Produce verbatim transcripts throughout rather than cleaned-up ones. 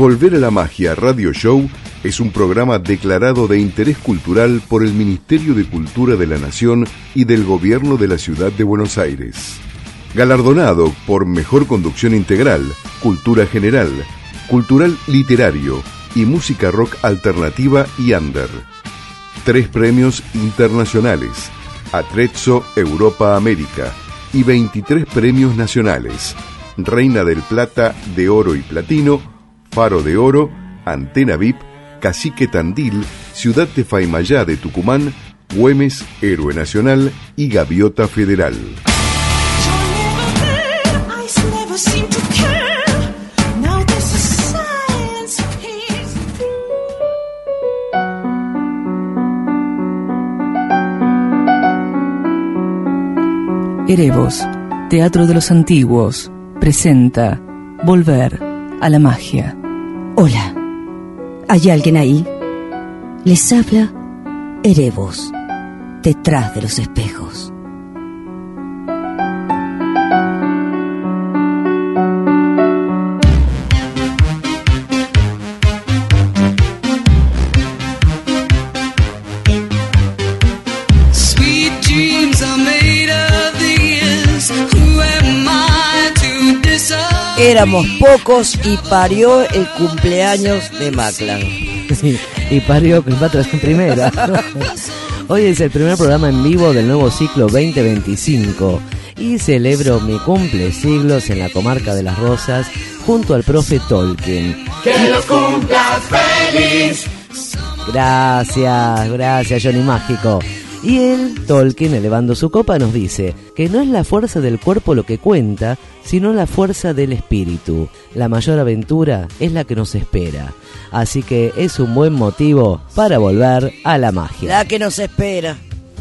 Volver a la Magia Radio Show es un programa declarado de interés cultural por el Ministerio de Cultura de la Nación y del Gobierno de la Ciudad de Buenos Aires. Galardonado por Mejor Conducción Integral, Cultura General, Cultural Literario y Música Rock Alternativa y Under. Tres premios internacionales, Atrezzo Europa América, y veintitrés premios nacionales, Reina del Plata, de Oro y Platino, Faro de Oro, Antena V I P, Cacique Tandil, Ciudad de Faymayá de Tucumán, Güemes, Héroe Nacional y Gaviota Federal. Erebos, Teatro de los Antiguos, presenta Volver a la Magia. Hola, ¿hay alguien ahí? Les habla Erebos, detrás de los espejos. Éramos pocos y parió el cumpleaños de Maclan. Sí, y parió Cleopatra en primera. Hoy es el primer programa en vivo del nuevo ciclo veinte veinticinco y celebro mi cumple siglos en la comarca de Las Rosas junto al profe Tolkien. ¡Que los cumplas feliz! Gracias, gracias Johnny Mágico. Y él, Tolkien, elevando su copa, nos dice que no es la fuerza del cuerpo lo que cuenta, sino la fuerza del espíritu. La mayor aventura es la que nos espera. Así que es un buen motivo para volver a la magia. La que nos espera.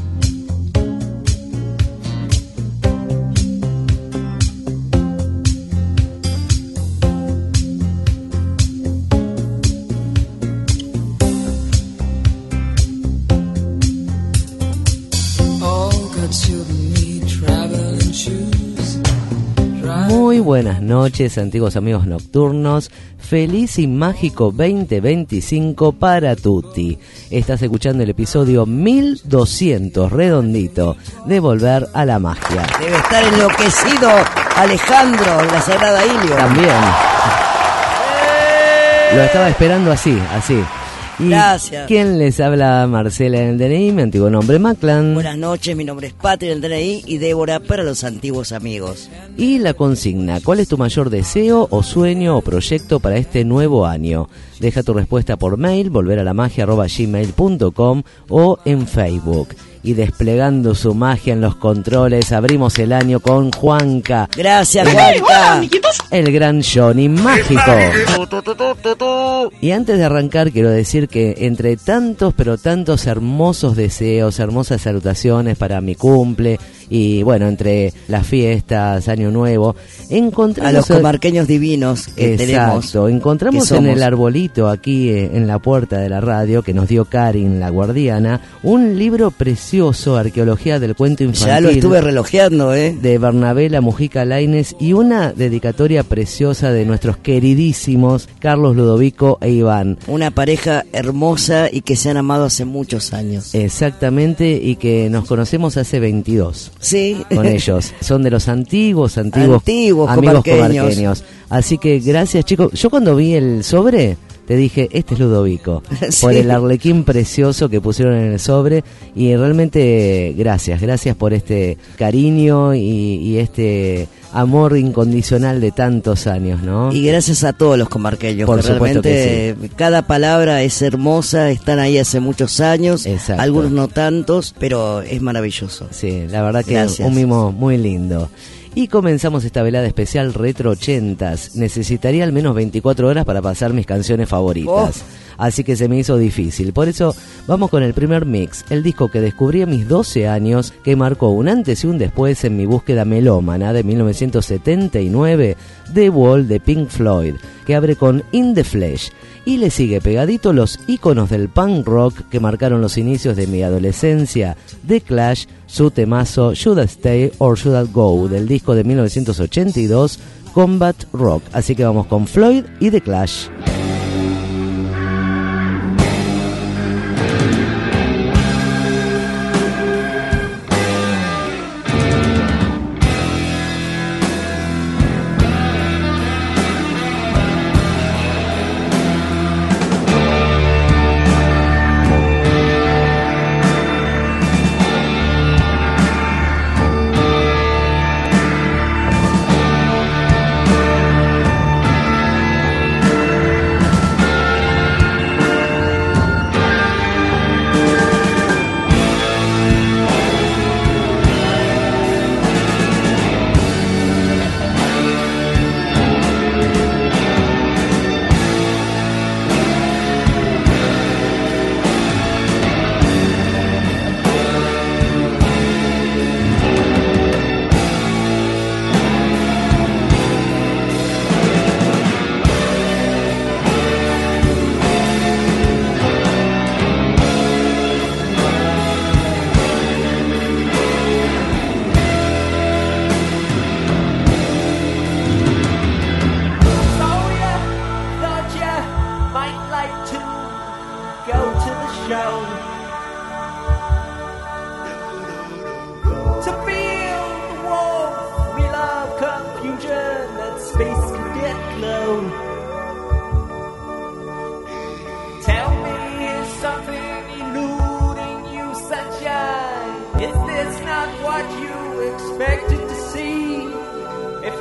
Muy buenas noches, antiguos amigos nocturnos. Feliz y mágico veinte veinticinco para tutti. Estás escuchando el episodio mil doscientos redondito de Volver a la Magia. Debe estar enloquecido Alejandro de la Sagrada Ilio. También. Lo estaba esperando así, así. Y gracias. ¿Quién les habla? Marcela en el D N I, mi antiguo nombre Maclan. Buenas noches, mi nombre es Patria en el D N I y Débora para los antiguos amigos. Y la consigna, ¿cuál es tu mayor deseo o sueño o proyecto para este nuevo año? Deja tu respuesta por mail, volveralamagia arroba gmail punto com o en Facebook. Y desplegando su magia en los controles, abrimos el año con Juanca. Gracias, Juanca. El gran Johnny Mágico. Y antes de arrancar, quiero decir que entre tantos, pero tantos hermosos deseos, hermosas salutaciones para mi cumple, y bueno, entre las fiestas, Año Nuevo, encontramos... A los comarqueños divinos que Exacto, tenemos, encontramos que en el arbolito aquí eh, en la puerta de la radio, que nos dio Karin, la guardiana, un libro precioso, Arqueología del Cuento Infantil. Ya lo estuve relojeando, ¿eh? De Bernabela Mujica Lainez, y una dedicatoria preciosa de nuestros queridísimos Carlos Ludovico e Iván. Una pareja hermosa y que se han amado hace muchos años. Exactamente, y que nos conocemos hace veintidós. Sí. Con ellos. Son de los antiguos, antiguos, antiguos amigos comarqueños. comarqueños. Así que gracias, chicos. Yo cuando vi el sobre, te dije, este es Ludovico. Sí. Por el arlequín precioso que pusieron en el sobre. Y realmente, gracias. Gracias por este cariño y, y este amor incondicional de tantos años, ¿no? Y gracias a todos los comarqueños, por que supuesto realmente que sí. Cada palabra es hermosa, están ahí hace muchos años. Exacto. Algunos no tantos, pero es maravilloso. Sí, la verdad que gracias. Un mimo muy lindo. Y comenzamos esta velada especial Retro ochentas. Necesitaría al menos veinticuatro horas para pasar mis canciones favoritas. Oh. Así que se me hizo difícil. Por eso vamos con el primer mix, el disco que descubrí a mis doce años, que marcó un antes y un después en mi búsqueda melómana de mil novecientos setenta y nueve, The Wall de Pink Floyd, que abre con In the Flesh. Y le sigue pegadito los íconos del punk rock que marcaron los inicios de mi adolescencia, The Clash, su temazo Should I Stay or Should I Go, del disco de mil novecientos ochenta y dos, Combat Rock. Así que vamos con Floyd y The Clash.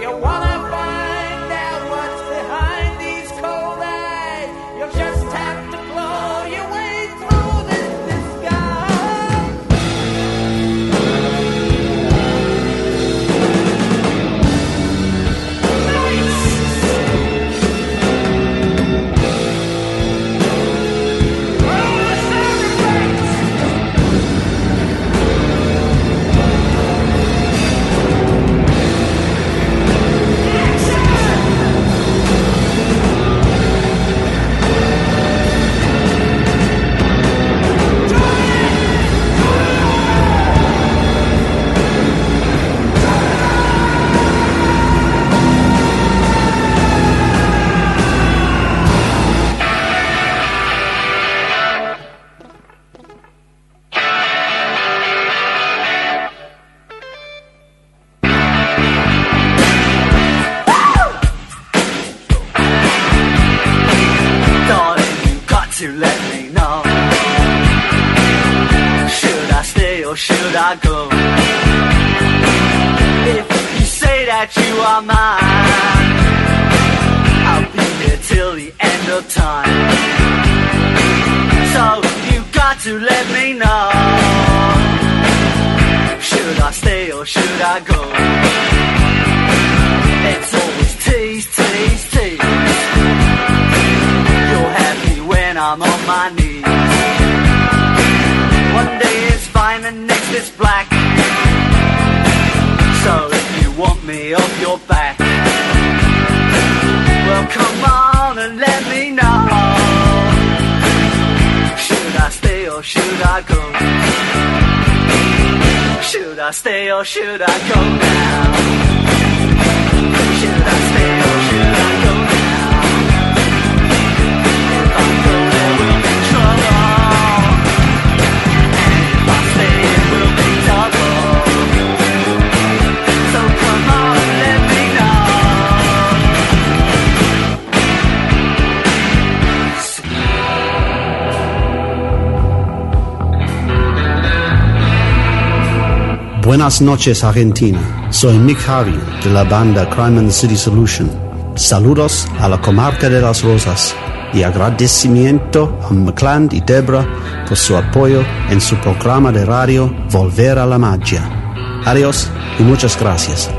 You wanna find out what's behind these cold eyes? You'll just have to claw your way through this disguise. To let me know, should I stay or should I go? If you say that you are mine, I'll be here till the end of time. So you got to let me know, should I stay or should I go? It's always tease, tease, tease. You're happy when I'm on my knees. One day it's fine and next it's black. So if you want me off your back, well come on and let me know, should I stay or should I go? Should I stay or should I go now? Should I stay or should I go now? Buenas noches, Argentina. Soy Mick Harvey de la banda Crime in the City Solution. Saludos a la comarca de Las Rosas y agradecimiento a McCland y Debra por su apoyo en su programa de radio Volver a la Magia. Adiós y muchas gracias.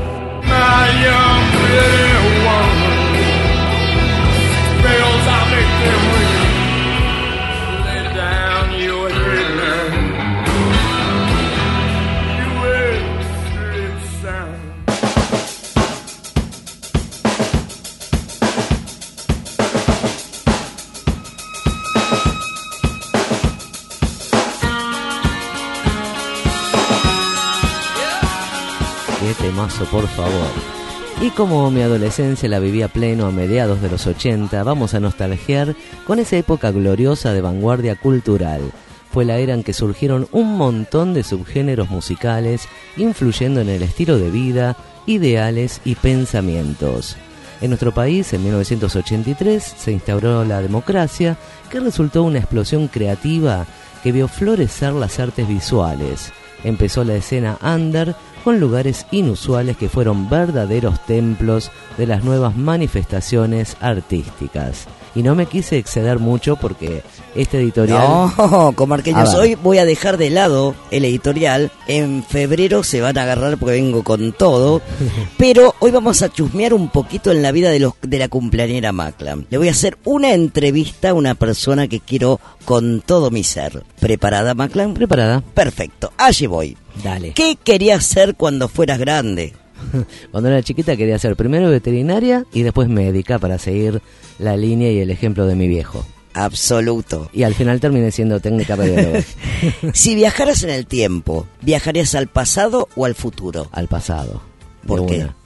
Temazo, por favor. Y como mi adolescencia la viví a pleno a mediados de los ochenta, vamos a nostalgiar con esa época gloriosa de vanguardia cultural. Fue la era en que surgieron un montón de subgéneros musicales, influyendo en el estilo de vida, ideales y pensamientos. En nuestro país, en mil novecientos ochenta y tres, se instauró la democracia, que resultó una explosión creativa que vio florecer las artes visuales. Empezó la escena under, con lugares inusuales que fueron verdaderos templos de las nuevas manifestaciones artísticas. Y no me quise exceder mucho porque este editorial... No, comarqueños, hoy voy a dejar de lado el editorial. En febrero se van a agarrar porque vengo con todo. Pero hoy vamos a chusmear un poquito en la vida de, los, de la cumpleañera Maclam. Le voy a hacer una entrevista a una persona que quiero con todo mi ser. ¿Preparada, Maclam? Preparada. Perfecto, allí voy. Dale. ¿Qué querías ser cuando fueras grande? Cuando era chiquita quería ser primero veterinaria y después médica para seguir la línea y el ejemplo de mi viejo. Absoluto. Y al final terminé siendo técnica radióloga. Si viajaras en el tiempo, ¿viajarías al pasado o al futuro? Al pasado. ¿Por qué? Una.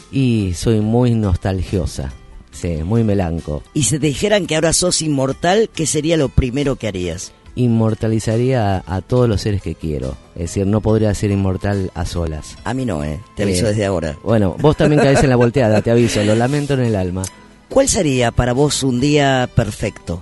Y soy muy nostalgiosa. Sí, muy melanco. Y si te dijeran que ahora sos inmortal, ¿qué sería lo primero que harías? Inmortalizaría a, a todos los seres que quiero. Es decir, no podría ser inmortal a solas. A mí no, ¿eh? Te aviso eh, desde ahora. Bueno, vos también caes en la volteada, te aviso. Lo lamento en el alma. ¿Cuál sería para vos un día perfecto?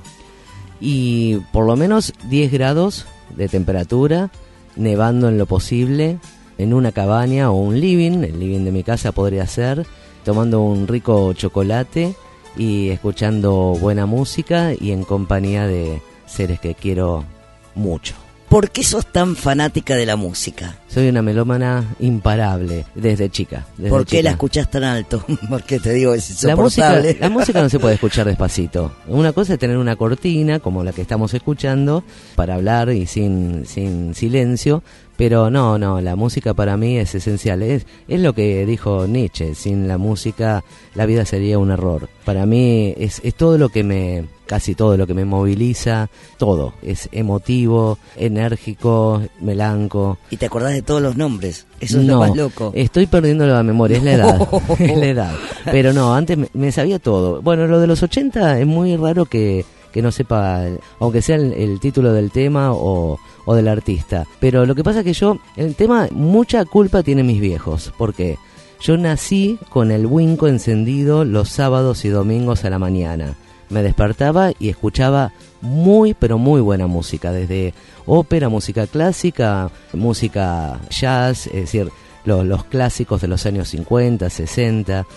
Y por lo menos diez grados de temperatura, nevando en lo posible, en una cabaña o un living. El living de mi casa podría ser. tomando un rico chocolate y escuchando buena música y en compañía de seres que quiero mucho. ¿Por qué sos tan fanática de la música? Soy una melómana imparable desde chica. Desde ¿Por qué chica. la escuchás tan alto? Porque te digo, es La música, insoportable. la música no se puede escuchar despacito. Una cosa es tener una cortina, como la que estamos escuchando, para hablar y sin, sin silencio. Pero no, no, la música para mí es esencial. Es, es lo que dijo Nietzsche, sin la música la vida sería un error. Para mí es, es todo lo que me, casi todo lo que me moviliza, todo. Es emotivo, enérgico, melanco. ¿Y te acordás de todos los nombres? Eso es no, lo más loco. Estoy perdiendo la memoria, es la edad, es la edad. Pero no, antes me, me sabía todo. Bueno, lo de los ochenta es muy raro que... que no sepa, aunque sea el, el título del tema o, o del artista. Pero lo que pasa es que yo, el tema, mucha culpa tienen mis viejos, porque yo nací con el Winco encendido los sábados y domingos a la mañana. Me despertaba y escuchaba muy, pero muy buena música, desde ópera, música clásica, música jazz, es decir, los, los clásicos de los años cincuenta, sesenta,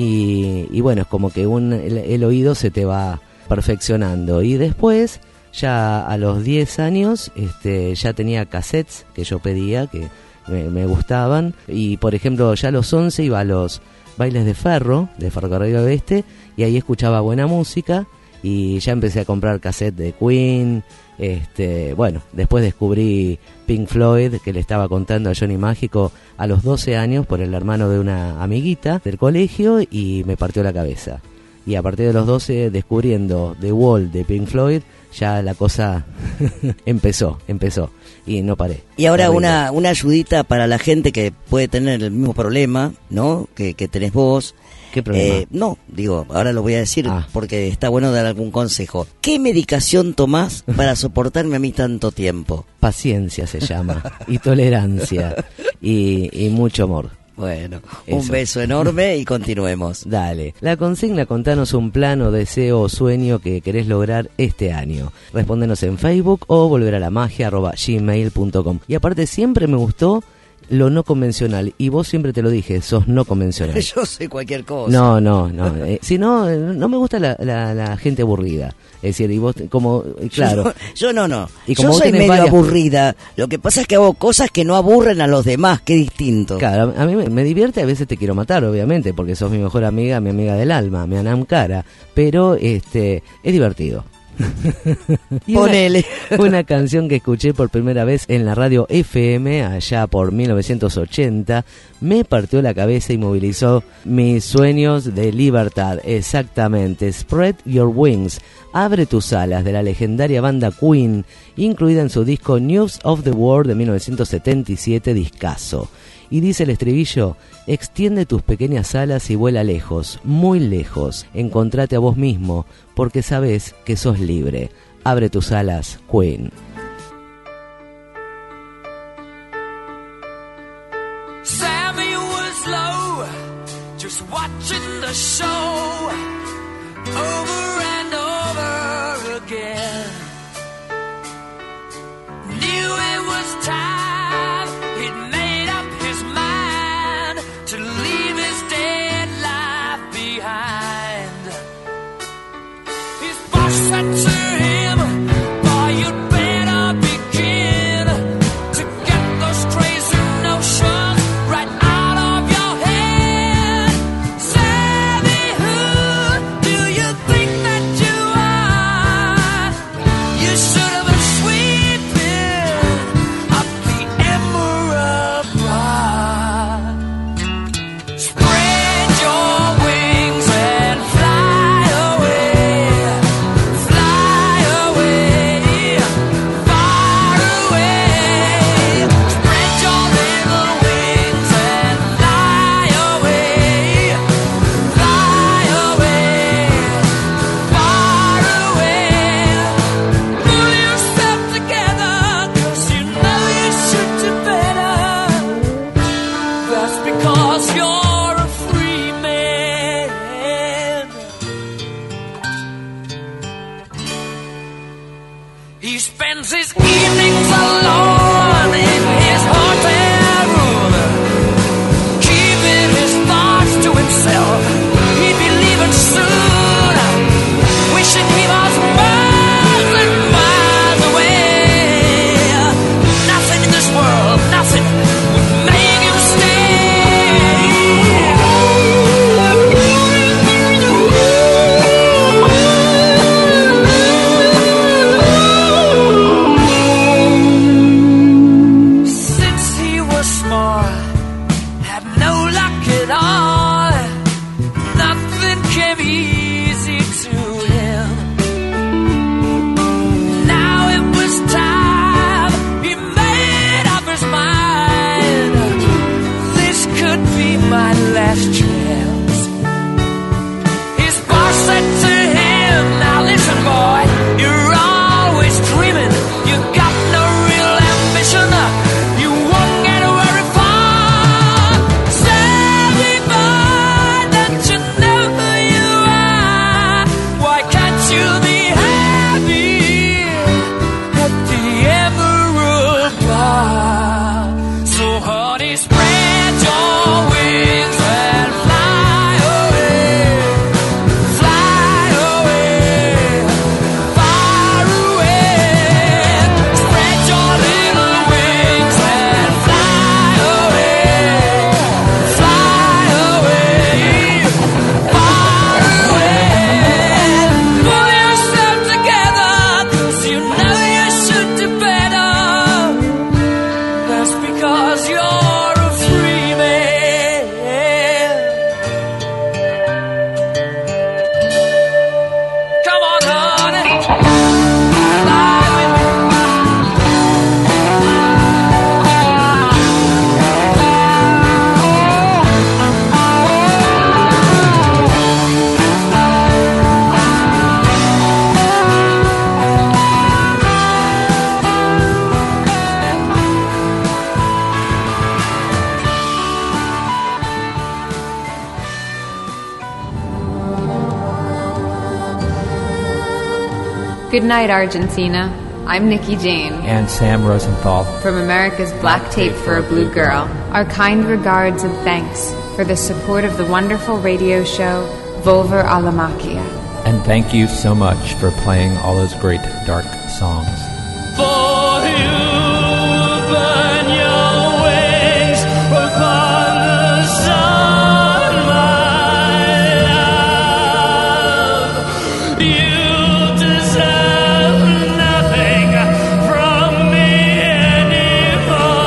y, y bueno, es como que un, el, el oído se te va perfeccionando. Y después, ya a los diez años, este, ya tenía cassettes que yo pedía, que me, me gustaban, y por ejemplo ya a los once iba a los bailes de ferro, de Ferrocarril Oeste, y ahí escuchaba buena música, y ya empecé a comprar cassette de Queen. Este, bueno, después descubrí Pink Floyd, que le estaba contando a Johnny Mágico a los doce años por el hermano de una amiguita del colegio, y me partió la cabeza. Y a partir de los doce, descubriendo The Wall de Pink Floyd, ya la cosa empezó, empezó, y no paré. Y ahora Arriba. una, una ayudita para la gente que puede tener el mismo problema, ¿no? Que, que tenés vos. ¿Qué problema? Eh, no, digo, ahora lo voy a decir Ah. porque está bueno dar algún consejo. ¿Qué medicación tomás para soportarme a mí tanto tiempo? Paciencia se llama, y tolerancia, y, y mucho amor. Bueno, un Eso. beso enorme y continuemos. Dale. La consigna: contanos un plan o deseo o sueño que querés lograr este año. Respóndenos en Facebook o volver a la magia arroba gmail punto com. Y aparte, siempre me gustó lo no convencional, y vos siempre te lo dije, sos no convencional. Yo soy cualquier cosa. No, no, no. Eh, si no, eh, no me gusta la, la, la gente aburrida. Es decir, y vos, como, eh, claro. Yo, yo no, no. Y como yo vos soy tenés medio varias- aburrida. Lo que pasa es que hago cosas que no aburren a los demás, qué distinto. Claro, a mí me, me divierte, a veces te quiero matar, obviamente, porque sos mi mejor amiga, mi amiga del alma, mi Anam Cara, pero este es divertido. Y una- Ponele. Una canción que escuché por primera vez en la radio F M allá por mil novecientos ochenta me partió la cabeza y movilizó mis sueños de libertad. Exactamente, Spread Your Wings, abre tus alas, de la legendaria banda Queen, incluida en su disco News of the World de mil novecientos setenta y siete, discazo. Y dice el estribillo: extiende tus pequeñas alas y vuela lejos, muy lejos. Encontrate a vos mismo, porque sabes que sos libre. Abre tus alas, Queen. Sammy was low, just watching the show over and over again. Knew it was time, he'd made up his mind to leave his dead life behind. His boss said to him, boy, you'd better begin to get those crazy notions right out of your head. Sammy, who do you think that you are? You should have been sweeping up the emerald bar. Spread your wings and fly away, fly away, far away. Spread your little wings and fly away, fly away, far away. Pull yourself together, 'cause you know you should do better. That's because you're a free man. He spends his evenings alone in his hotel room, keeping his thoughts to himself. Good night, Argentina. I'm Nikki Jane. And Sam Rosenthal. From America's Black Tape for a Blue Girl. Our kind regards and thanks for the support of the wonderful radio show Volver a la Macchia. And thank you so much for playing all those great dark songs. For you burn your wings upon the sun, my love. You deserve nothing from me anymore.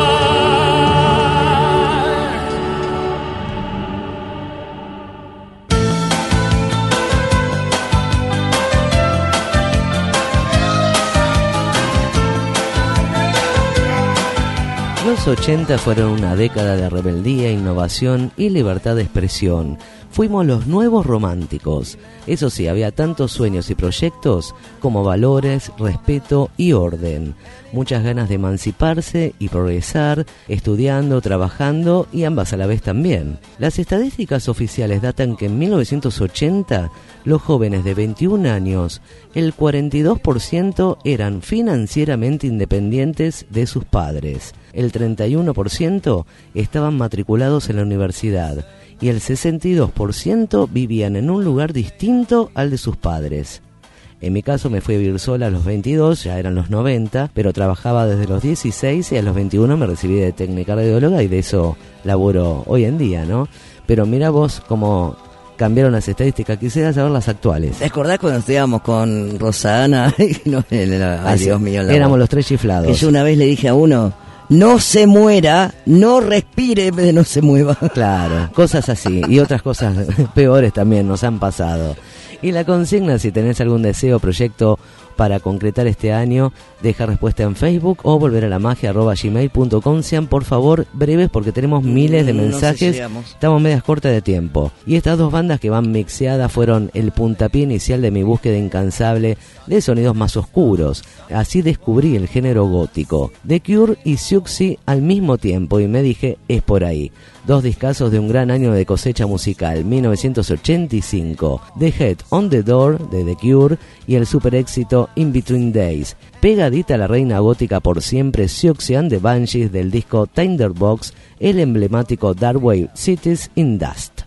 Los ochenta fueron una década de rebeldía, innovación y libertad de expresión. Fuimos los nuevos románticos. Eso sí, había tantos sueños y proyectos como valores, respeto y orden. Muchas ganas de emanciparse y progresar, estudiando, trabajando y ambas a la vez también. Las estadísticas oficiales datan que en mil novecientos ochenta los jóvenes de veintiún años, el cuarenta y dos por ciento eran financieramente independientes de sus padres. El treinta y uno por ciento estaban matriculados en la universidad y el sesenta y dos por ciento vivían en un lugar distinto al de sus padres. En mi caso me fui a vivir sola a los veintidós, ya eran los noventa, pero trabajaba desde los dieciséis y a los veintiuno me recibí de técnica radióloga y de eso laburo hoy en día, ¿no? Pero mira vos cómo cambiaron las estadísticas, quisiera saber las actuales. ¿Te acordás cuando estudiábamos con Rosana? no, ay, Así, Dios mío. La éramos voz. los tres chiflados. Que yo una vez le dije a uno, no se muera, no respire en vez de no se mueva. Claro, cosas así y otras cosas peores también nos han pasado. Y la consigna, si tenés algún deseo o proyecto para concretar este año, deja respuesta en Facebook o volver a la magia arroba gmail punto com. Sean por favor breves porque tenemos miles de mensajes, no sé si estamos medias cortas de tiempo. Y estas dos bandas que van mixeadas fueron el puntapié inicial de mi búsqueda incansable de sonidos más oscuros. Así descubrí el género gótico. The Cure y Siouxsie al mismo tiempo y me dije, es por ahí. Dos discazos de un gran año de cosecha musical, mil novecientos ochenta y cinco, The Head on the Door de The Cure y el super éxito In Between Days. Pegadita a la reina gótica por siempre, Siouxsie and the Banshees del disco Tinderbox, el emblemático Dark Wave Cities in Dust.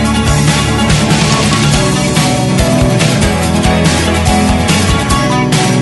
Thank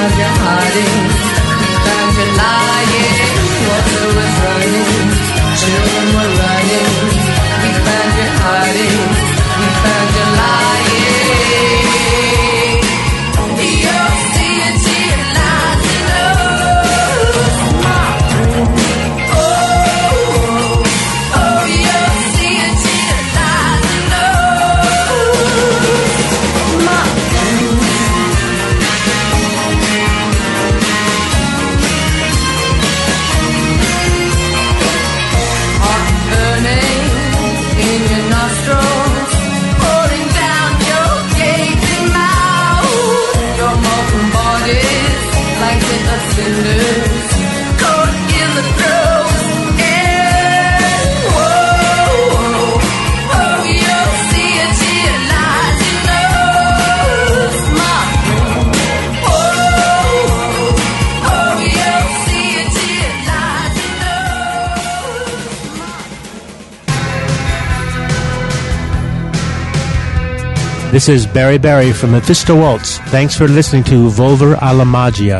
found you hiding, we found you lying. Water was running, children were running. We found you hiding, we found you lying. You're seeing to your lies, you know. Oh, oh, you're seeing to your lies, you know. Hot burning in your nostrils, pouring down your gaping mouth. Your molten body's like bit of cinders, caught in the throes. Yeah, whoa, oh, you'll see it to your lies, you know. Smart, whoa, oh, you'll see it to your lies, you know. This is Barry Barry from Mephisto Waltz. Thanks for listening to Volver alla Magia.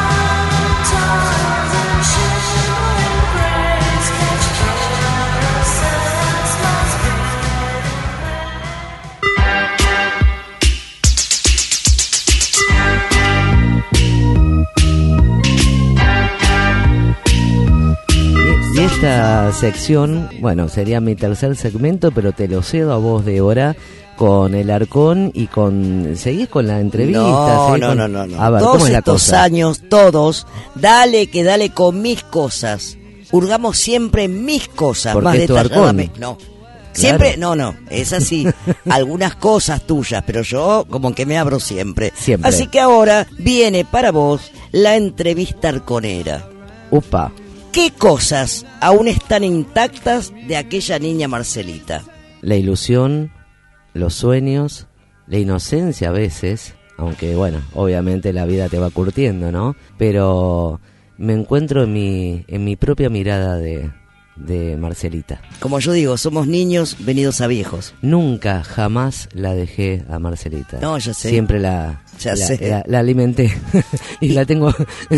Y esta sección, bueno, sería mi tercer segmento, pero te lo cedo a vos, Débora, con el Arcón y con... ¿Seguís con la entrevista? No, ¿Seguís no, con- no, no, no. A ver, Todos ¿cómo es la estos cosa? años, todos, dale que dale con mis cosas. Hurgamos siempre en mis cosas, Porque más es tu detalladamente. Arcón. No. Siempre, no, no, es así. Algunas cosas tuyas, pero yo como que me abro siempre. Siempre. Así que ahora viene para vos la entrevista arconera. Upa. ¿Qué cosas aún están intactas de aquella niña Marcelita? La ilusión, los sueños, la inocencia a veces, aunque bueno, obviamente la vida te va curtiendo, ¿no? Pero me encuentro en mi, en mi propia mirada de, de Marcelita. Como yo digo, somos niños venidos a viejos. Nunca, jamás la dejé a Marcelita. No, ya sé. Siempre la, Ya la, sé. la- la alimenté y la tengo,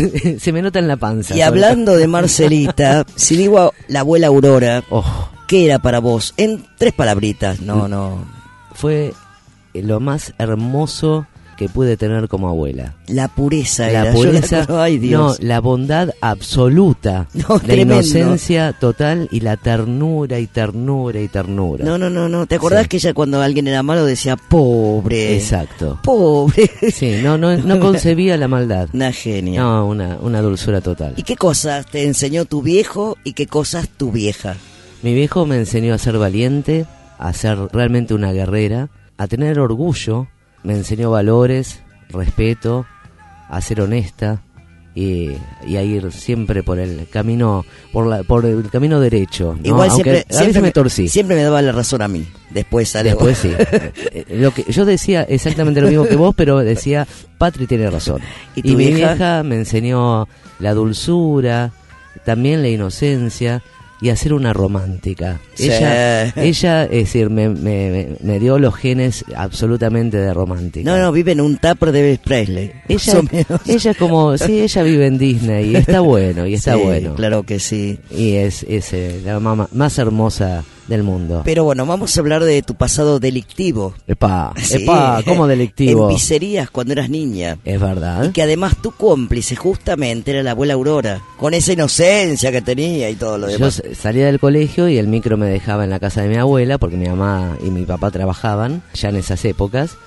se me nota en la panza. Y sobre hablando de Marcelita, si digo a la abuela Aurora, Oh. ¿qué era para vos? En tres palabritas, no, no. Fue lo más hermoso que pude tener como abuela. La pureza La era. Yo pureza, la- ay, Dios. no, la bondad absoluta, No, la tremendo. inocencia total y la ternura y ternura y ternura. No, no, no, no. ¿Te acordás Sí. que ella cuando alguien era malo decía, pobre? Exacto. Pobre. Sí, no, no, no concebía la maldad. Una genia. No, una, una dulzura total. ¿Y qué cosas te enseñó tu viejo y qué cosas tu vieja? Mi viejo me enseñó a ser valiente, a ser realmente una guerrera, a tener orgullo, me enseñó valores, respeto, a ser honesta y, y a ir siempre por el camino, por la, por el camino derecho, ¿no? Igual Aunque siempre, a siempre veces me torcí. Siempre me daba la razón a mí. Después sale. Después sí. Eh, lo que yo decía exactamente lo mismo que vos, pero decía, Patri tiene razón. ¿Y tu mi vieja? vieja me enseñó la dulzura, también la inocencia y a ser una romántica. Sí. Ella, ella, es decir, me, me, me dio los genes absolutamente de romántica. No, no, vive en un tupper de Elvis Presley. Ella, más o menos. ella como, sí, ella vive en Disney y está bueno, y está Sí, bueno. claro que sí. Y es, es eh, la mamá más hermosa del mundo. Pero bueno, vamos a hablar de tu pasado delictivo. Epa, Sí. epa, ¿cómo delictivo? En pizzerías cuando eras niña. Es verdad. Y que además tu cómplice justamente era la abuela Aurora, con esa inocencia que tenía y todo lo Yo demás. s- salía del colegio y el micro me dejaba en la casa de mi abuela porque mi mamá y mi papá trabajaban ya en esas épocas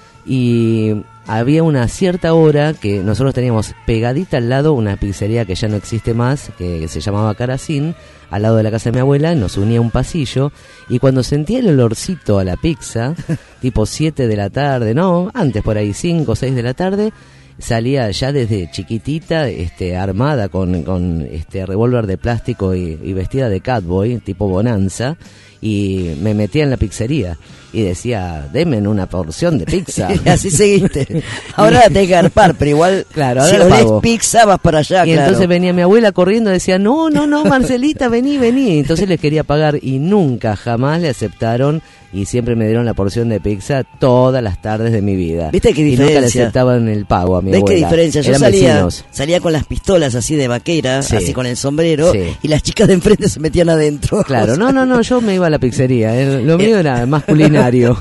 y había una cierta hora que nosotros teníamos pegadita al lado una pizzería que ya no existe más, que, que se llamaba Caracín, al lado de la casa de mi abuela, nos unía un pasillo y cuando sentía el olorcito a la pizza, tipo siete de la tarde, no, antes por ahí cinco o seis de la tarde, salía ya desde chiquitita, este, armada con, con este revólver de plástico y, y vestida de catboy, tipo Bonanza, y me metía en la pizzería y decía, denme una porción de pizza. Y así seguiste. Ahora la tenés que garpar, pero igual, claro, si ahora olés pago. pizza, vas para allá, Y claro. entonces venía mi abuela corriendo y decía, no, no, no, Marcelita, vení, vení. Entonces les quería pagar y nunca, jamás le aceptaron y siempre me dieron la porción de pizza todas las tardes de mi vida. ¿Viste qué Y nunca le diferencia? aceptaban el pago a mi ¿Ves abuela. qué diferencia? Yo Eran salía, vecinos. salía con las pistolas así de vaquera, Sí. así con el sombrero, Sí. y las chicas de enfrente se metían adentro. Claro, no, no, no, yo me iba a la pizzería. eh, Lo mío era más culinario.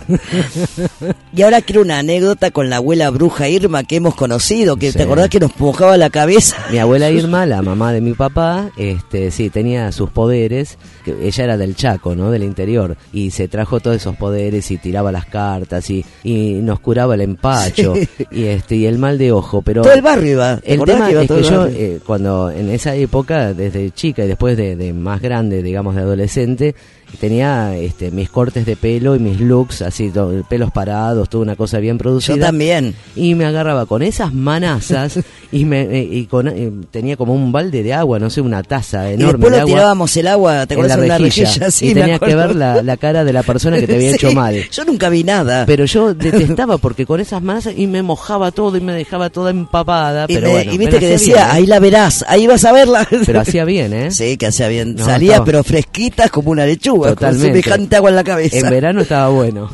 Y ahora quiero una anécdota con la abuela bruja Irma que hemos conocido, que Sí. te acordás que nos mojaba la cabeza. Mi abuela Irma, la mamá de mi papá, este, sí, tenía sus poderes, que ella era del Chaco, ¿no? Del interior, y se trajo todos esos poderes y tiraba las cartas y, y nos curaba el empacho Sí. y este y el mal de ojo, pero Todo el barrio iba. ¿Te el acordás tema que iba es todo que el yo barrio? eh, cuando en esa época, desde chica y después de, de más grande, digamos de adolescente, tenía este mis cortes de pelo y mis looks así, to- pelos parados, toda una cosa bien producida. Yo también. Y me agarraba con esas manazas y me eh, y con eh, tenía como un balde de agua, no sé, una taza Y enorme después de lo agua tirábamos el agua, ¿te en acuerdas? la En una rejilla, rejilla, sí, y me tenía que acuerdo. ver la, la cara de la persona que te había Sí, hecho mal. Yo nunca vi nada. Pero yo detestaba porque con esas manazas y me mojaba todo y me dejaba toda empapada. Y, pero me- bueno, y me viste la que hacía decía, bien, ¿eh? ahí la verás, ahí vas a verla. Pero hacía bien, ¿eh? Sí, que hacía bien. No, Salía, estaba- pero fresquitas como una lechuga, Totalmente. con semejante agua en la cabeza. En verano estaba bueno.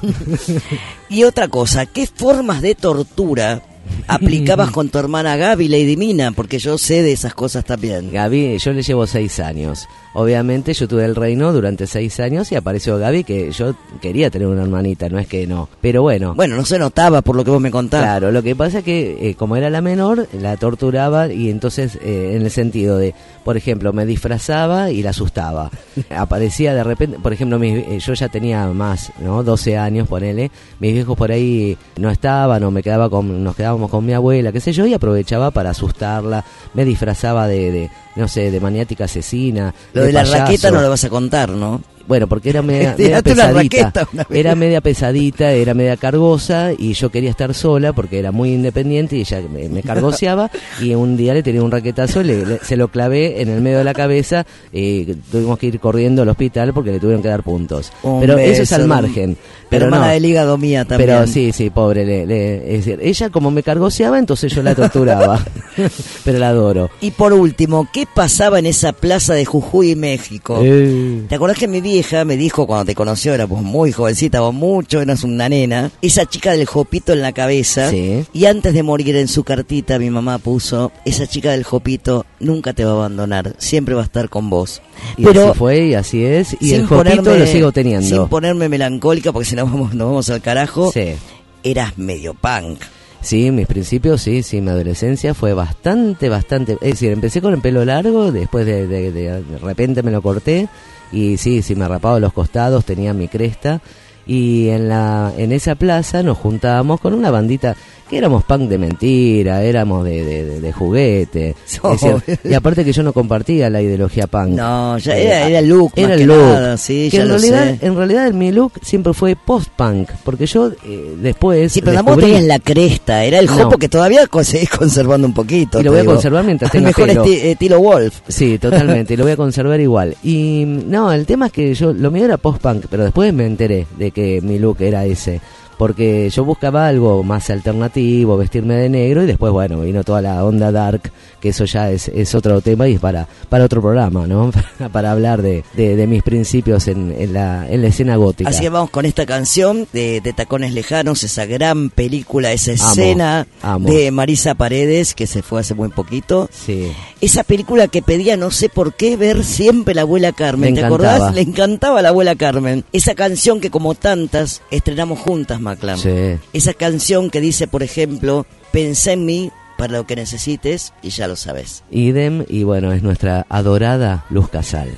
Y otra cosa, ¿qué formas de tortura aplicabas con tu hermana Gaby, Lady Mina? Porque yo sé de esas cosas también. Gaby, yo le llevo seis años. Obviamente yo tuve el reino durante seis años y apareció Gaby, que yo quería tener una hermanita, no es que no. Pero bueno. Bueno, no se notaba por lo que vos me contabas. Claro, lo que pasa es que eh, como era la menor, la torturaba y entonces eh, en el sentido de, por ejemplo, me disfrazaba y la asustaba. Aparecía de repente, por ejemplo, mis, eh, yo ya tenía más, ¿no? doce años, ponele. Mis viejos por ahí no estaban o me quedaba con, nos quedábamos con mi abuela, qué sé yo, y aprovechaba para asustarla. Me disfrazaba de, de no sé, de maniática asesina. Lo de la payaso. raqueta no lo vas a contar, ¿no? Bueno, porque era media, media Tiraste una pesadita, raqueta una vez. era media pesadita, era media cargosa y yo quería estar sola porque era muy independiente y ella me, me cargoseaba y un día le tenía un raquetazo, le, le- se lo clavé en el medio de la cabeza y tuvimos que ir corriendo al hospital porque le tuvieron que dar puntos. Un Pero eso es beso, al margen. Pero hermana no. del hígado mía también. Pero sí, sí, pobre. Le, le- es decir, ella como me cargoseaba, entonces yo la torturaba. Pero la adoro. Y por último, ¿qué pasaba en esa plaza de Jujuy, México? Eh. ¿Te acordás que mi vieja me dijo cuando te conoció, era pues muy jovencita, vos mucho, eras una nena, esa chica del jopito en la cabeza? Sí. Y antes de morir en su cartita mi mamá puso, esa chica del jopito nunca te va a abandonar, siempre va a estar con vos. Y Pero así fue y así es. Y sin el jopito ponerme- lo sigo teniendo. Sin ponerme melancólica, porque si no vamos, nos vamos al carajo, Sí. eras medio punk. Sí, mis principios, sí, sí, mi adolescencia fue bastante, bastante... Es decir, empecé con el pelo largo, después de, de, de, de repente me lo corté y sí, sí, me rapaba los costados, tenía mi cresta y en la en esa plaza nos juntábamos con una bandita que éramos punk de mentira, éramos de, de, de, de juguete. Es decir, y aparte que yo no compartía la ideología punk. No, ya era, era el look, Era más el que look. nada, sí, que ya en lo realidad, sé. en realidad mi look siempre fue post-punk, porque yo eh, después Sí, pero la vos descubrí- tenías la cresta, era el No. jopo que todavía co- seguís conservando un poquito. Y lo te voy a digo. conservar mientras El tenga mejor pelo. esti- estilo Wolf. Sí, totalmente, y lo voy a conservar igual. Y no, el tema es que yo, lo mío era post-punk, pero después me enteré de que mi look era ese. Porque yo buscaba algo más alternativo, vestirme de negro, y después, bueno, vino toda la onda dark, que eso ya es, es otro tema y es para, para otro programa, ¿no? Para, para hablar de, de, de mis principios en, en, la, en la escena gótica. Así que vamos con esta canción de, de Tacones Lejanos, esa gran película, esa Amo, escena amo. de Marisa Paredes, que se fue hace muy poquito. Sí. Esa película que pedía, no sé por qué, ver siempre la abuela Carmen. Le ¿Te encantaba. acordás? Le encantaba la abuela Carmen. Esa canción que como tantas estrenamos juntas, Maclam. Sí. Esa canción que dice, por ejemplo, pensá en mí para lo que necesites y ya lo sabes. Idem, y bueno, es nuestra adorada Luz Casal.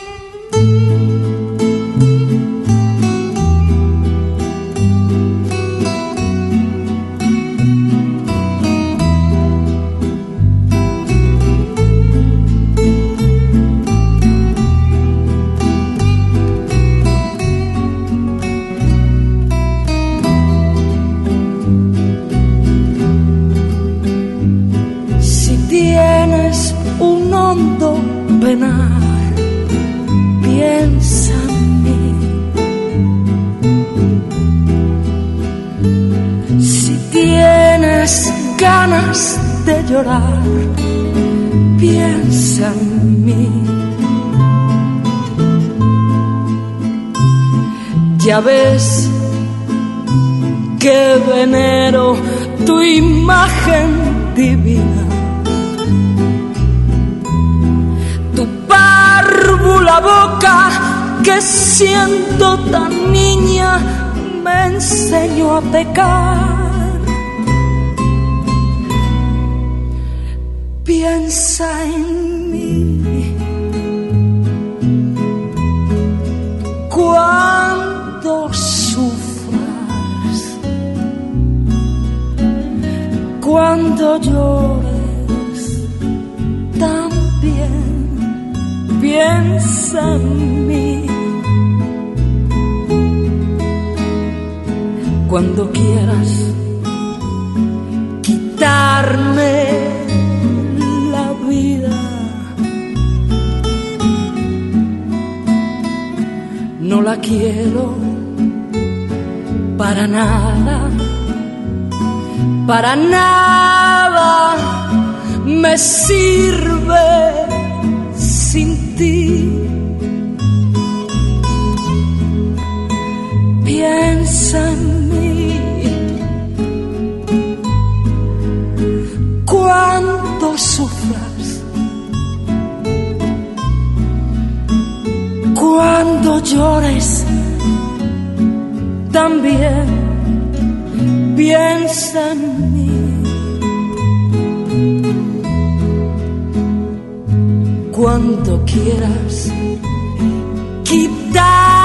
Si tienes un hondo penar, piensa en mí ganas de llorar, piensa en mí. Ya ves que venero tu imagen divina, tu párvula boca que siendo tan niña me enseñó a pecar. Piensa en mí cuando sufras, cuando llores también. Piensa en mí cuando quieras quitarme vida. No la quiero para nada, para nada me sirve sin ti. Piensa en mí cuando sufras, cuando llores también. Piensa en mí cuando quieras quitarme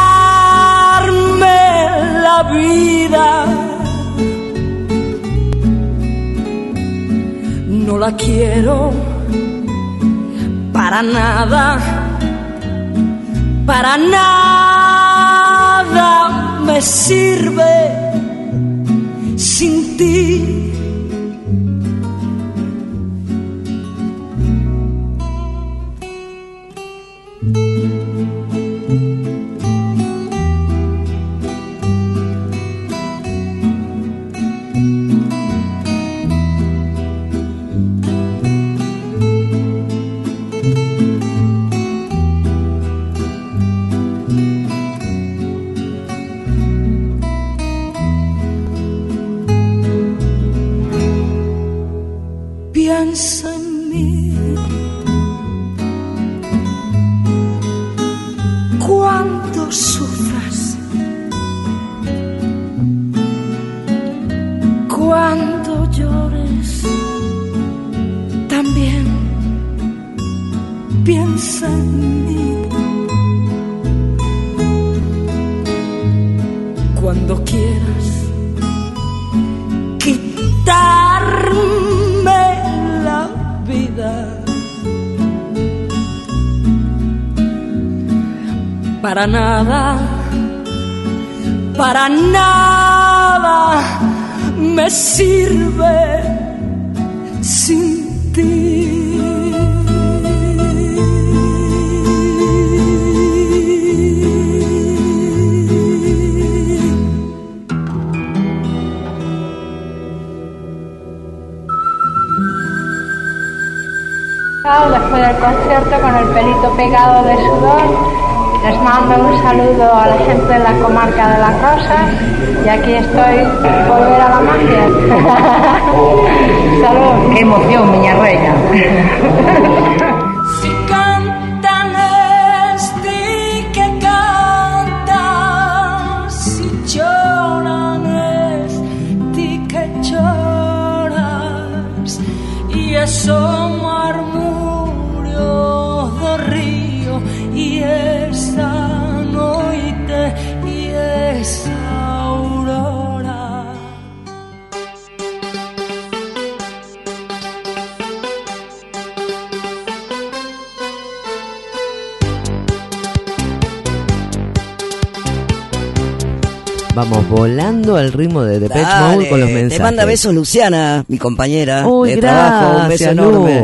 la vida. No la quiero para nada, para nada me sirve sin ti. Piensa en mí cuando sufras, cuando llores también. Piensa en mí cuando quieras quitarme la vida. Para nada, para nada me sirve sin ti. Después del concierto con el pelito pegado de sudor, les mando un saludo a la gente de la comarca de Las Rosas y aquí estoy, volver a la magia. Salud. Qué emoción, miña reina. Si cantan es ti que cantas, si lloran es ti que lloras, y eso murmullo do río y esa noite y esa aurora. Vamos volando al ritmo de Depeche Mode con los mensajes. Te manda besos Luciana, mi compañera Uy, de gracias, trabajo. Un beso enorme. Lu.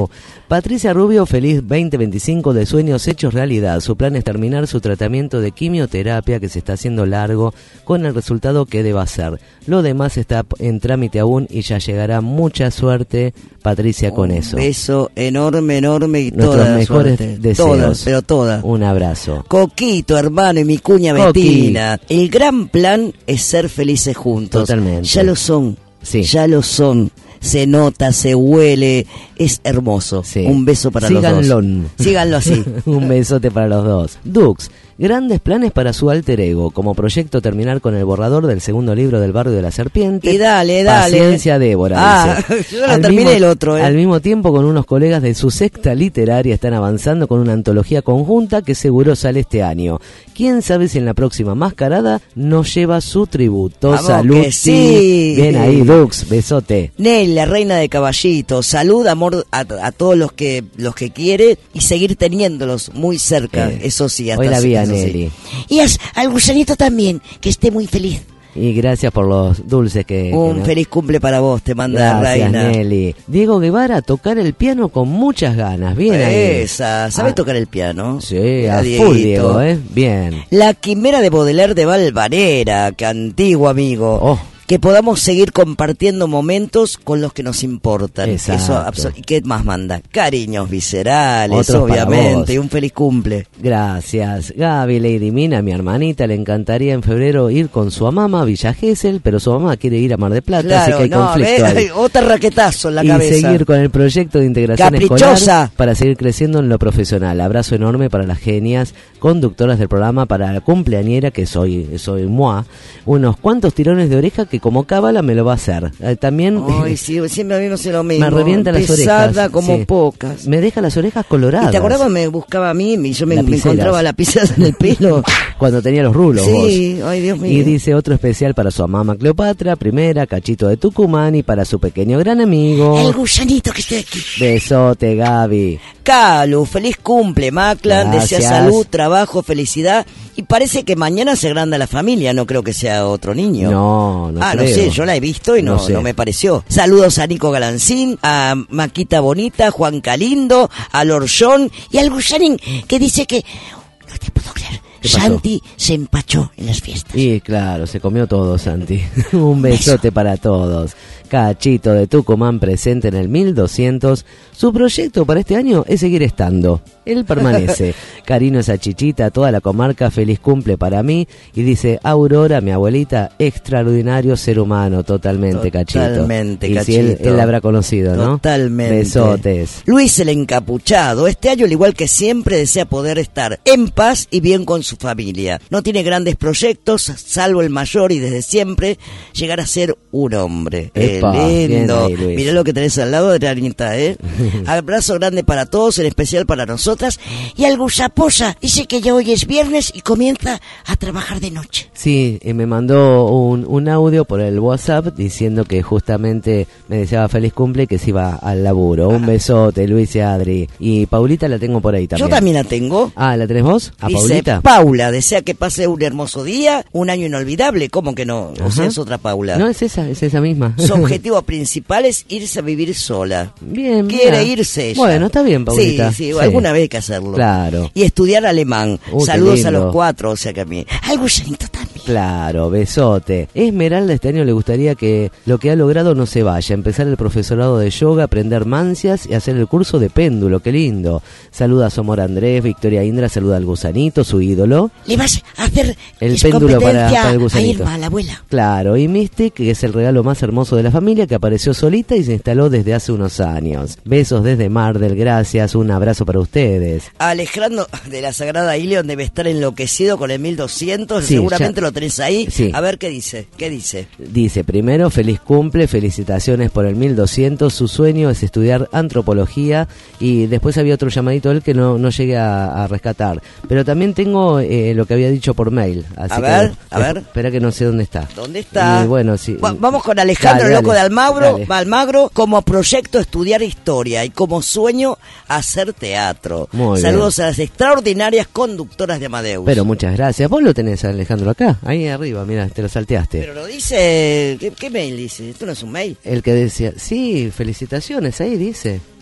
Patricia Rubio, feliz veinte veinticinco de sueños hechos realidad. Su plan es terminar su tratamiento de quimioterapia que se está haciendo largo con el resultado que deba ser. Lo demás está en trámite aún y ya llegará. Mucha suerte, Patricia, con eso. Un beso enorme, enorme y Nuestros toda la mejores suerte. deseos. Todas, pero todas. Un abrazo. Coquito, hermano, y mi cuña Coqui. Betina. El gran plan es ser felices juntos. Totalmente. Ya lo son. Sí. Ya lo son. Se nota, se huele, es hermoso. Sí. Un beso para Síganlo. los dos. Síganlo así. Un besote para los dos. Dux, grandes planes para su alter ego. Como proyecto, terminar con el borrador del segundo libro del Barrio de la Serpiente. Y dale, dale. Paciencia, Débora. Ah, dice. yo no Al terminé mismo- el otro, ¿eh? Al mismo tiempo, con unos colegas de su secta literaria están avanzando con una antología conjunta que seguro sale este año. Quién sabe si en la próxima mascarada nos lleva su tributo. Vamos Salud. que sí. Bien ahí, Dux. Besote. Nel, la reina de caballitos, salud, amor a, a todos los que los que quiere y seguir teniéndolos muy cerca, Eh, eso sí. Hasta hoy la vi a eso sí. Nelly. Y as- al gusanito también, que esté muy feliz. Y gracias por los dulces que... Un que nos- feliz cumple para vos, te manda la Gracias, reina. Nelly. Diego Guevara, tocar el piano con muchas ganas. Bien ahí. Esa, ¿sabes Ah, tocar el piano? Sí, Mira, a Dieguito. full, Diego, ¿eh? Bien. La quimera de Baudelaire de Valvanera, que antiguo amigo. Oh. Que podamos seguir compartiendo momentos con los que nos importan. Exacto. Eso, abso- ¿y qué más manda? Cariños viscerales, Otros para obviamente, vos. y un feliz cumple. Gracias. Gaby, Lady Mina, mi hermanita, le encantaría en febrero ir con su mamá a Villa Gesell, pero su mamá quiere ir a Mar del Plata, así que hay no, conflicto ve, ahí. otro raquetazo en la Y cabeza. seguir con el proyecto de integración Caprichosa. escolar para seguir creciendo en lo profesional. Abrazo enorme para las genias conductoras del programa, para la cumpleañera que soy, soy moi. Unos cuantos tirones de oreja que como cábala me lo va a hacer. Eh, también Ay, sí, siempre a mí me hace lo mismo. me revienta las Pesada orejas. como sí. pocas. Me deja las orejas coloradas. ¿Y te acordás cuando me buscaba a mí y yo me, me Lapiceras. encontraba lapiceras en el pelo? Cuando tenía los rulos Sí, vos. ay, Dios mío. Y dice otro especial para su mamá Cleopatra, primera, Cachito de Tucumán, y para su pequeño gran amigo. El gusanito que estoy aquí. Besote, Gaby. Calu, feliz cumple, Maclan, desea Gracias. salud, trabajo, felicidad. Y parece que mañana se agranda la familia, no creo que sea otro niño. No, no Ah, creo. no sé, yo la he visto y no, No sé. no me pareció. Saludos a Nico Galancín, a Maquita Bonita, Juan Calindo, a Lorjón y al Gusanín, que dice que, no te puedo creer, ¿Qué pasó? Santi se empachó en las fiestas. Y claro, se comió todo, Santi. Un besote para todos. Cachito de Tucumán presente en el mil doscientos. Su proyecto para este año es seguir estando. Él permanece. Cariño a Chichita, toda la comarca, feliz cumple para mí. Y dice, Aurora, mi abuelita, extraordinario ser humano, totalmente, Cachito. Totalmente, y Cachito. si él, él la habrá conocido, ¿no? Totalmente. Besotes. Luis el Encapuchado, este año al igual que siempre desea poder estar en paz y bien con su familia. No tiene grandes proyectos, salvo el mayor y desde siempre llegar a ser un hombre. Epa, Qué bien lindo. ahí, Luis. Mirá lo que tenés al lado de la Anita, ¿eh? Abrazo grande para todos, en especial para nosotras. Y al Gusaposa, dice que ya hoy es viernes y comienza a trabajar de noche. Sí, y me mandó un, un audio por el WhatsApp diciendo que justamente me deseaba feliz cumple y que se iba al laburo. Un besote, Luis y Adri. Y Paulita la tengo por ahí también. Yo también la tengo. Ah, ¿la tenés vos? ¿A Dice Paulita? Paula, desea que pase un hermoso día, un año inolvidable. ¿Cómo que no? O sea, Ajá. es otra Paula. No, es esa, es esa misma. Su objetivo principal es irse a vivir sola. Bien, Quiere mira. irse ella. Bueno, está bien, Paulita. Sí, sí, Sí. alguna vez hay que hacerlo. Claro. Y estudiar alemán. Uh, qué Saludos a lindo. los cuatro, o sea que a mí. Al gusanito también. Claro, besote. Esmeralda este año le gustaría que lo que ha logrado no se vaya. Empezar el profesorado de yoga, aprender mancias y hacer el curso de péndulo. Qué lindo. Saluda a Somor Andrés, Victoria Indra, saluda al gusanito, su ídolo. Le vas a hacer El es péndulo para, competencia para el a gusanito. Irma, a la abuela. Claro, y Mystic, que es el regalo más hermoso de la familia, que apareció solita y se instaló desde hace unos años. Besos desde Mar del Gracias, un abrazo para ustedes. Alejandro de la Sagrada Ilion debe estar enloquecido con el mil doscientos. Sí, Seguramente ya- lo tenés ahí. Sí. A ver qué dice. ¿Qué dice? Dice, primero, feliz cumple, felicitaciones por el mil doscientos, su sueño es estudiar antropología, y después había otro llamadito de él que no, no llegué a, a rescatar. Pero también tengo eh, lo que había dicho por mail. Así A que, ver, a ver. Espera que no sé dónde está. ¿Dónde está? Y bueno, sí. Va- vamos con Alejandro, Dale, loco dale, de Almagro, dale. Almagro, como proyecto estudiar historia y como sueño hacer teatro. Muy Saludos a las extraordinarias conductoras de Amadeus. Pero muchas gracias. Vos lo tenés, Alejandro, acá, ahí arriba, mira, te lo salteaste. Pero lo dice, ¿qué, qué mail dice? Esto no es un mail. El que decía, sí, felicitaciones, ahí dice.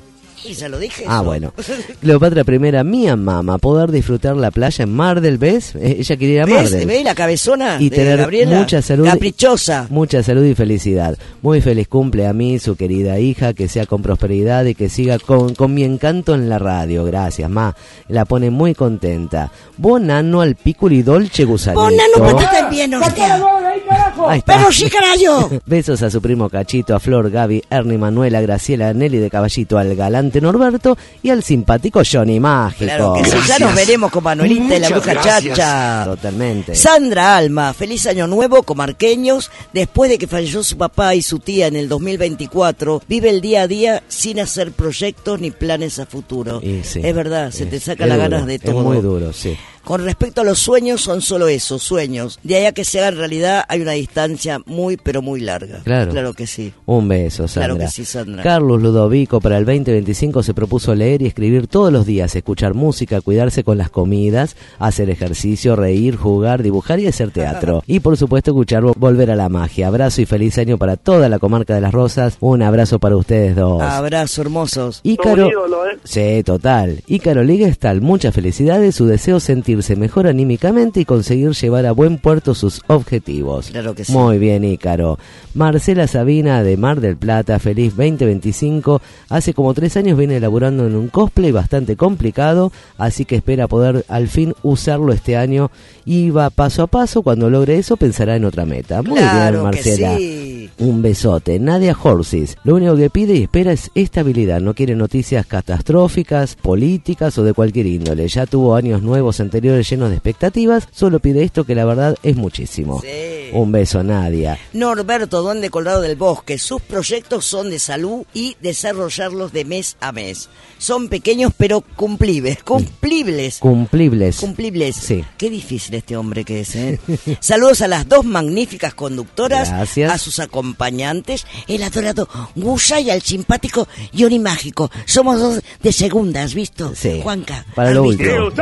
Y ya lo dije. Ah, eso. bueno. Cleopatra primera, mía mamá, poder disfrutar la playa en Mardel, ¿ves? Eh, Ella quería ir a ¿Ves? Mardel. ¿Ves la cabezona Y de tener Gabriela? mucha salud. Caprichosa. Mucha salud y felicidad. Muy feliz cumple a mí, su querida hija, que sea con prosperidad y que siga con, con mi encanto en la radio. Gracias, ma. La pone muy contenta. Buon anno al piccoli dolce gusanito. Buon anno para ti también, hostia. Ahí está. Pero sí, carajo. Besos a su primo Cachito, a Flor, Gaby, Ernie, Manuela, Graciela, Nelly de Caballito, al galante Norberto y al simpático Johnny Mágico. Claro que sí, ya nos veremos con Manuelita y la bruja Chacha. Totalmente. Sandra Alma, feliz año nuevo, comarqueños. Después de que falleció su papá y su tía en el dos mil veinticuatro, vive el día a día sin hacer proyectos ni planes a futuro. Y sí, es verdad, se es- te saca es las duro, ganas de todo. Es muy duro, sí. Con respecto a los sueños, son solo eso, sueños. De ahí a que se hagan realidad hay una distancia muy, pero muy larga. Claro. Claro que sí. Un beso, Sandra. Claro que sí, Sandra. Carlos Ludovico para el veinte veinticinco se propuso leer y escribir todos los días, escuchar música, cuidarse con las comidas, hacer ejercicio, reír, jugar, dibujar y hacer teatro. Y por supuesto escuchar Volver a la Magia. Abrazo y feliz año para toda la comarca de Las Rosas. Un abrazo para ustedes dos. Abrazo, hermosos. Ícaro, sí, total. Ícaro Ligestal, muchas felicidades, su deseo sentirse mejor anímicamente y conseguir llevar a buen puerto sus objetivos. Claro que sí. Muy bien, Ícaro. Marcela Sabina de Mar del Plata, feliz veinte veinticinco. Hace como tres años viene elaborando en un cosplay bastante complicado, así que espera poder al fin usarlo este año y va paso a paso. Cuando logre eso pensará en otra meta. Muy Claro bien, que Marcela. sí. Un besote. Nadia Horsis. Lo único que pide y espera es estabilidad. No quiere noticias catastróficas, políticas o de cualquier índole. Ya tuvo años nuevos anteriores llenos de expectativas. Solo pide esto que la verdad es muchísimo. Sí. Un beso, Nadia. Norberto Duende Colorado del Bosque. Sus proyectos son de salud y desarrollarlos de mes a mes. Son pequeños pero cumplibles. Cumplibles. Cumplibles. Cumplibles. Sí. Qué difícil este hombre que es, ¿eh? Saludos a las dos magníficas conductoras, Gracias. a sus acompañantes, el adorado Gusa y al simpático Johnny Mágico. Somos dos de segunda, ¿has visto? Sí. Juanca. Para ¿has lo visto? último.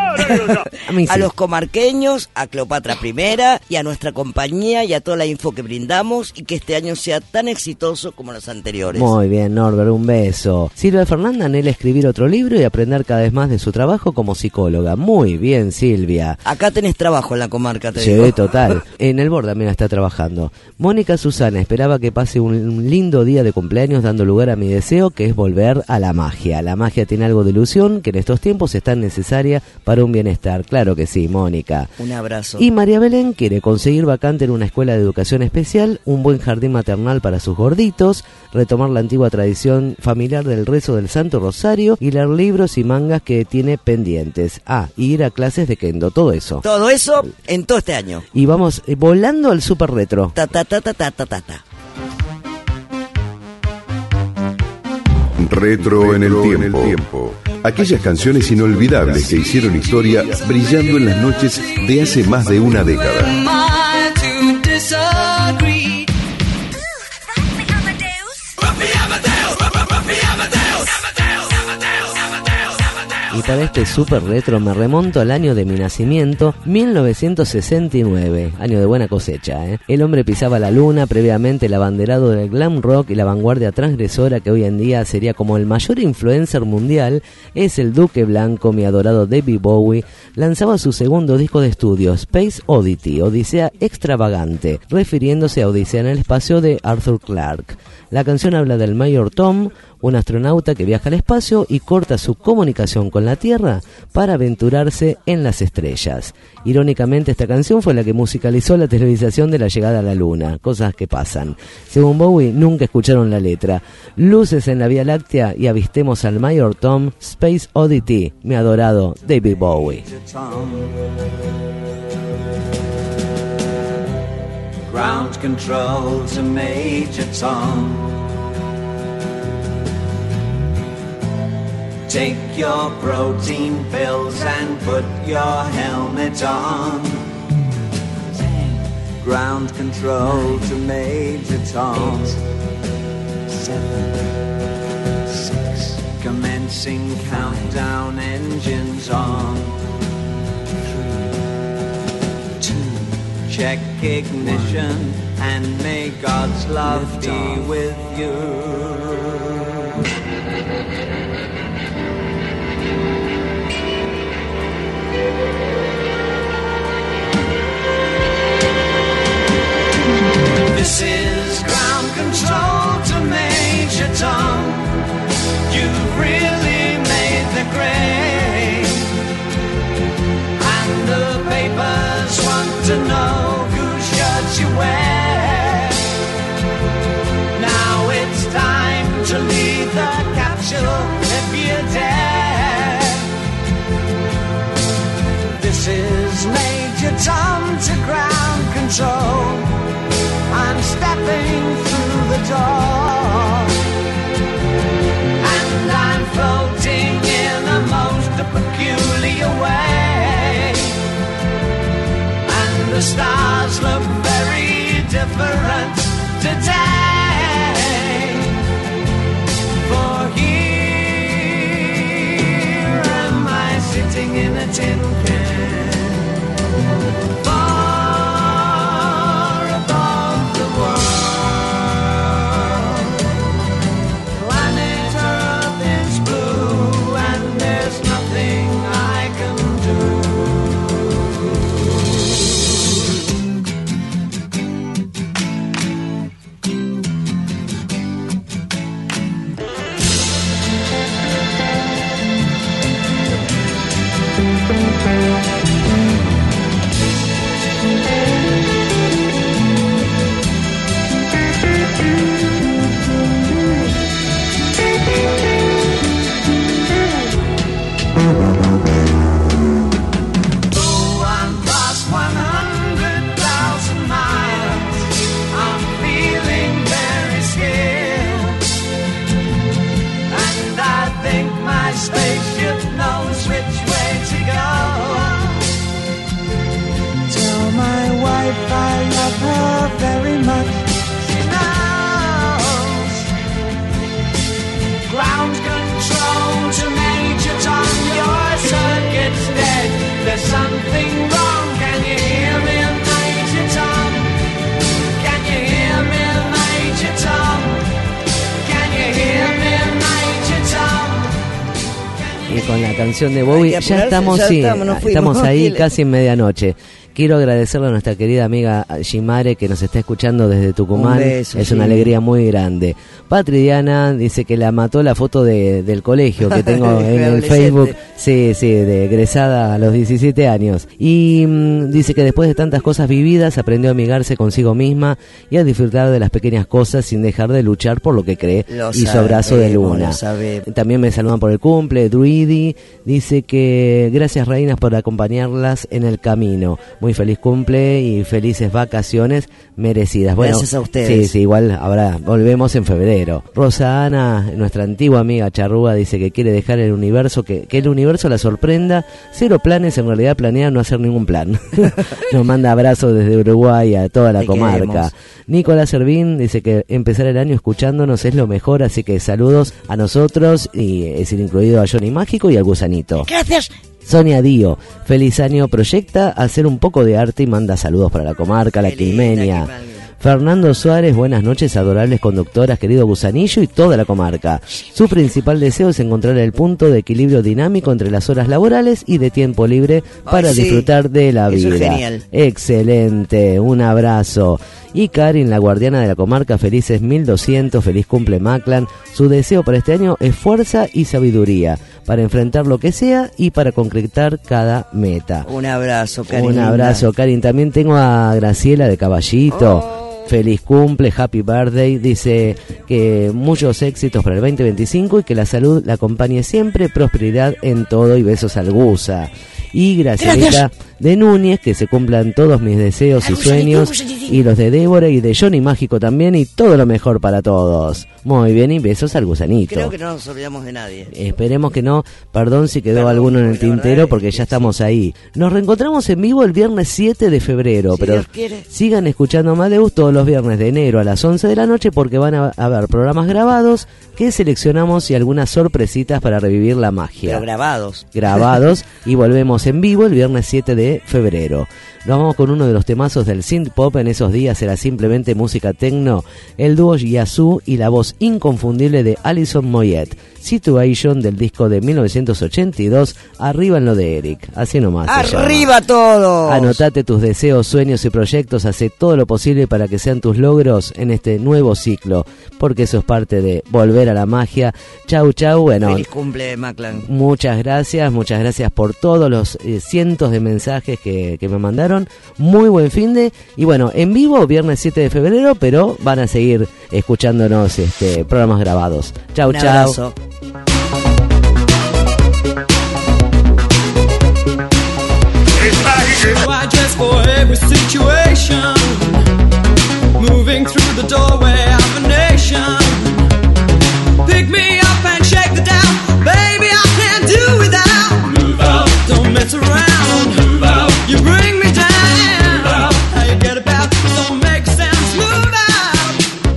A mí sí. A los comarqueños, a Cleopatra Primera y a nuestra compañía y a toda la info que brindamos y que este año sea tan exitoso como los anteriores. Muy bien, Norbert, un beso. Silvia Fernanda anhela escribir otro libro y aprender cada vez más de su trabajo como psicóloga. Muy bien, Silvia. Acá tenés trabajo en la comarca, te Sí, digo. total. En el borde también está trabajando. Mónica Susana esperaba que pase un, un lindo día de cumpleaños dando lugar a mi deseo, que es volver a la magia. La magia tiene algo de ilusión que en estos tiempos es tan necesaria para un bienestar. Claro que sí, Mónica. Un abrazo. Y María Belén quiere conseguir vacante en una escuela de educación especial, un buen jardín maternal para sus gorditos, retomar la antigua tradición familiar del rezo del Santo Rosario y leer libros y mangas que tiene pendientes. Ah, y ir a clases de kendo, todo eso. Todo eso en todo este año. Y vamos eh, volando al super retro. Ta ta ta ta ta ta ta ta. Retro en el tiempo. Aquellas canciones inolvidables que hicieron historia brillando en las noches de hace más de una década. Y para este super retro me remonto al año de mi nacimiento, mil novecientos sesenta y nueve, año de buena cosecha, ¿eh? El hombre pisaba la luna, previamente el abanderado del glam rock y la vanguardia transgresora que hoy en día sería como el mayor influencer mundial, es el Duque Blanco, mi adorado David Bowie, lanzaba su segundo disco de estudio, Space Oddity, Odisea Extravagante, refiriéndose a Odisea en el espacio de Arthur Clarke. La canción habla del Mayor Tom, un astronauta que viaja al espacio y corta su comunicación con la Tierra para aventurarse en las estrellas. Irónicamente, esta canción fue la que musicalizó la televisación de la llegada a la Luna, cosas que pasan. Según Bowie, nunca escucharon la letra. Luces en la Vía Láctea y avistemos al Mayor Tom, Space Oddity, mi adorado David Bowie. Ground control to Major Tom. Take your protein pills and put your helmet on. Ten. Ground control to Major Tom. Eight, seven, six. Commencing countdown, engines on. Three, two. Check ignition and may God's love be with you. door. And I'm floating in a most peculiar way. And the stars look very different today. For here am I sitting in a tin can. Something wrong, can you hear me, Major Tom? Can you hear me, Major Tom? Can you hear me, Major Tom? Y con la canción de Bowie ya apurarse, estamos, ya sí, estamos, nos estamos fuimos. ahí casi en medianoche. Quiero agradecerle a nuestra querida amiga Shimare que nos está escuchando desde Tucumán. Un beso, es sí. una alegría muy grande. Patri Diana dice que la mató la foto de, del colegio que tengo en el Facebook. Sí, sí, de egresada a los diecisiete años. Y mmm, dice que después de tantas cosas vividas aprendió a amigarse consigo misma y a disfrutar de las pequeñas cosas sin dejar de luchar por lo que cree. Lo Hizo brazo de sabemos, luna. lo sabemos. También me saludan por el cumple. Druidi dice que gracias reinas por acompañarlas en el camino. Muy feliz cumple y felices vacaciones merecidas. Bueno, gracias a ustedes. Sí, sí, igual habrá, volvemos en febrero. Rosa Ana, nuestra antigua amiga charrúa, dice que quiere dejar el universo, que, que el universo la sorprenda. Cero planes, en realidad planea no hacer ningún plan. Nos manda abrazos desde Uruguay a toda la Te comarca. queremos. Nicolás Servín dice que empezar el año escuchándonos es lo mejor, así que saludos a nosotros y es incluido a Johnny Mágico y al Gusanito. Gracias. Sonia Dío, feliz año, proyecta hacer un poco de arte y manda saludos para la comarca, la Quilmenia. Fernando Suárez, buenas noches, adorables conductoras, querido Gusanillo y toda la comarca. Su principal deseo es encontrar el punto de equilibrio dinámico entre las horas laborales y de tiempo libre para Ay, sí. disfrutar de la Eso vida. es genial. Excelente, un abrazo. Y Karin, la guardiana de la comarca, felices mil doscientos, feliz cumple Maclan. Su deseo para este año es fuerza y sabiduría para enfrentar lo que sea y para concretar cada meta. Un abrazo, Karin. Un abrazo, Karin. También tengo a Graciela de Caballito. Oh. Feliz cumple, happy birthday. Dice que muchos éxitos para el veinte veinticinco y que la salud la acompañe siempre, prosperidad en todo y besos al Gusa. Y Gracielita de Núñez, que se cumplan todos mis deseos y sueños, y los de Débora y de Johnny Mágico también, y todo lo mejor para todos. Muy bien, y besos al Gusanito. Creo que no nos olvidamos de nadie. Esperemos que no, perdón si quedó Perdón, alguno en el porque la verdad tintero es porque que ya estamos ahí. Nos reencontramos en vivo el viernes siete de febrero, Si pero Dios quiere. sigan escuchando Amadeus todos los viernes de enero a las once de la noche porque van a haber programas grabados que seleccionamos y algunas sorpresitas para revivir la magia. Pero grabados. Grabados y volvemos en vivo el viernes siete de febrero. Nos vamos con uno de los temazos del synth pop. En esos días era simplemente música techno. El dúo Yazoo y la voz inconfundible de Alison Moyet. Situation del disco de mil novecientos ochenta y dos. Arriba en lo de Eric. Así nomás. se llama. ¡Arriba todos! Anotate tus deseos, sueños y proyectos. Hace todo lo posible para que sean tus logros en este nuevo ciclo. Porque eso es parte de volver a la magia. Chau, chau. Bueno, Feliz cumple, Maclan. muchas gracias. Muchas gracias por todos los eh, cientos de mensajes que, que me mandaron. Muy buen finde. Y bueno, en vivo, viernes siete de febrero. Pero van a seguir escuchándonos este programas grabados. Chau, Un chau. abrazo. I dress for every situation, moving through the doorway of a nation. Pick me up and shake the down. Baby, I can't do without. Move out. Don't mess around. Move out. You bring me down. Move out. How you get about? Don't make sense. Move out.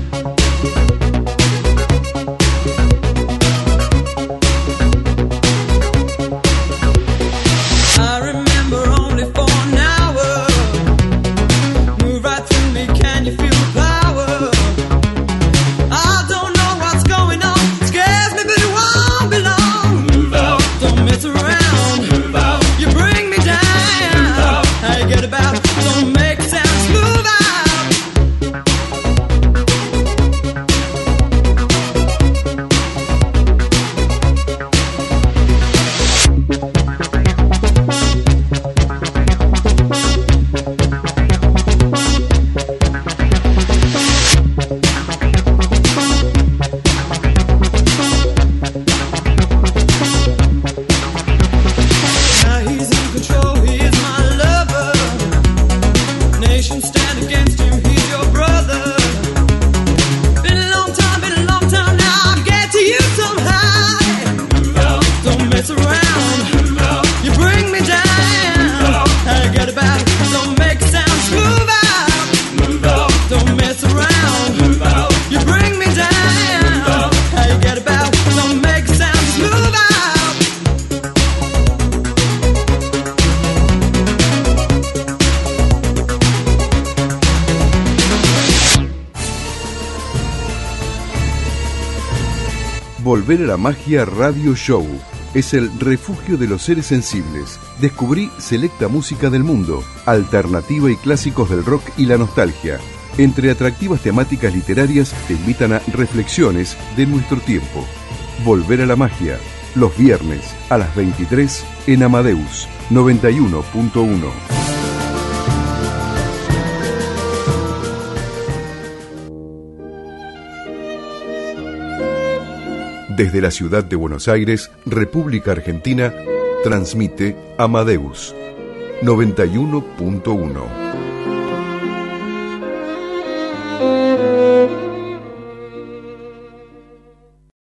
I remember only for an hour. Move right through me. Can you feel the power? I don't know what's going on. Scares me, but it won't be long. Move out. Don't mess around. Move out. You bring me down. Move out. How you get about? Don't make sense. Move out. Now he's in control, he is my lover. Nation stand against him, he's your brother. Been a long time, been a long time now. I'll get to you somehow. Move out. Don't mess around. Move out. You bring me down. Move out. How you get about? Don't make sounds. Move out. Move out. Don't mess around. Move out. You bring me down. Move out. How you get about? Don't make sounds. Move out. Volver a la Magia Radio Show es el refugio de los seres sensibles. Descubrí selecta música del mundo, alternativa y clásicos del rock y la nostalgia. Entre atractivas temáticas literarias te invitan a reflexiones de nuestro tiempo. Volver a la Magia, los viernes a las veintitrés en Amadeus noventa y uno punto uno. Desde la ciudad de Buenos Aires, República Argentina, transmite Amadeus noventa y uno punto uno.